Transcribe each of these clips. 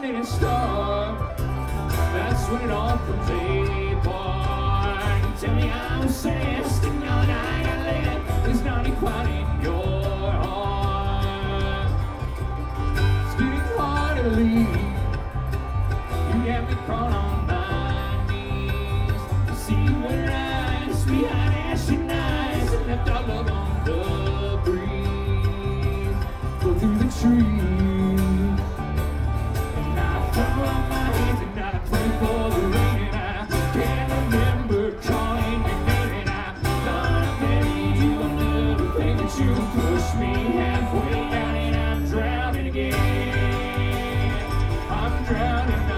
minute start, that's when it all comes apart. You tell me I'm obsessed and all I got left is not quite in your heart. It's getting hard to leave. You got me crawling on my knees. You see where eyes behind ashen eyes and left our love on the breeze. Go through the trees, and I throw up my hands and I pray for the rain, and I can't remember calling your name, and I thought maybe you under the thing that you pushed me halfway down, and I'm drowning again. I'm drowning again.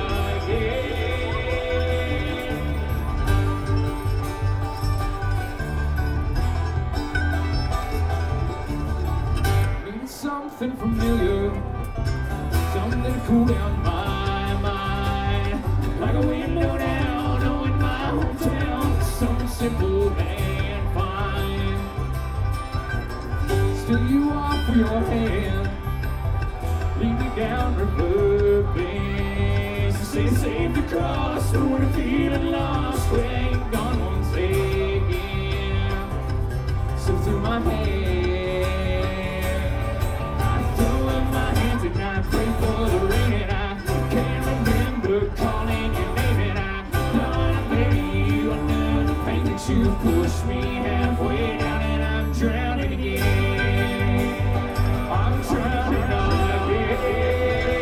Need something familiar, something to cool down my mind, like a window down in my hometown, something simple and fine. Still you offer your hand, lead me down river banks, and say safe to cross, but when I'm feeling lost, we ain't gone once again. So through my head, I throw up my hands and I pray for the rain, and I can't remember calling your name, and I thought I buried you under the pain that you pushed me halfway down, and I'm drowning again. I'm drowning again.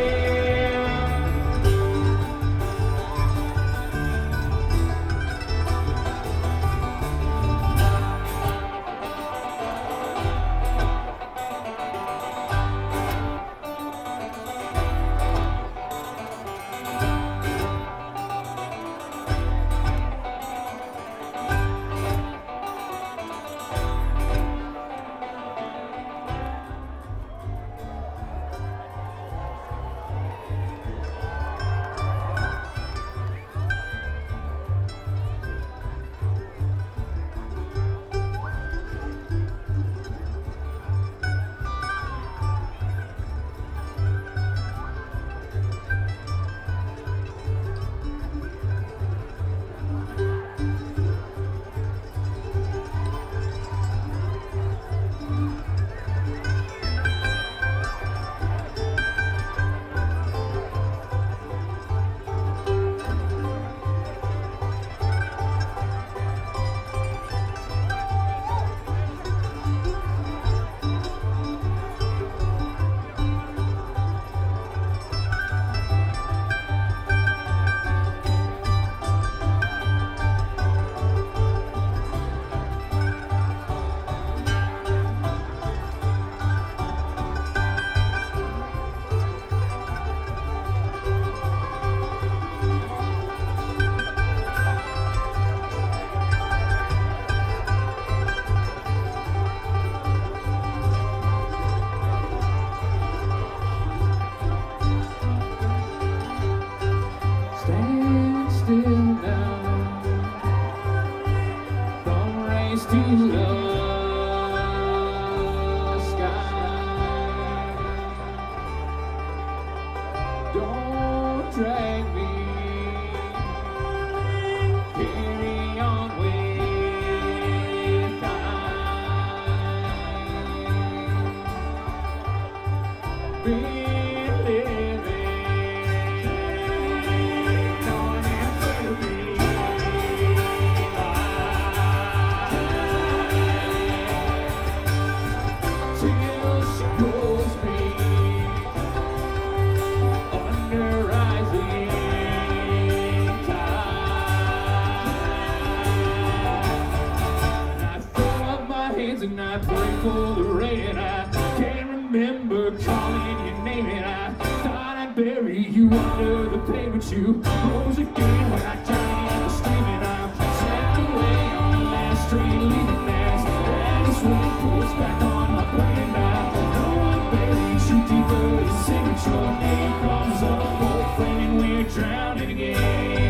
Stand still now, don't race to the sky. Don't drag me, carry on with time. Been living on infirmity. Till she pulls me under rising tide. And I throw up my hands and I pray for the rain, and I can't remember calling your name, and I thought I'd bury you under the pain, but you rose again when I died in the stream, and I'm swept away on the last train leaving last. And this wind pulls back on my brain, and I know I buried you deeper. The signature name comes up, old flame, and we're drowning again.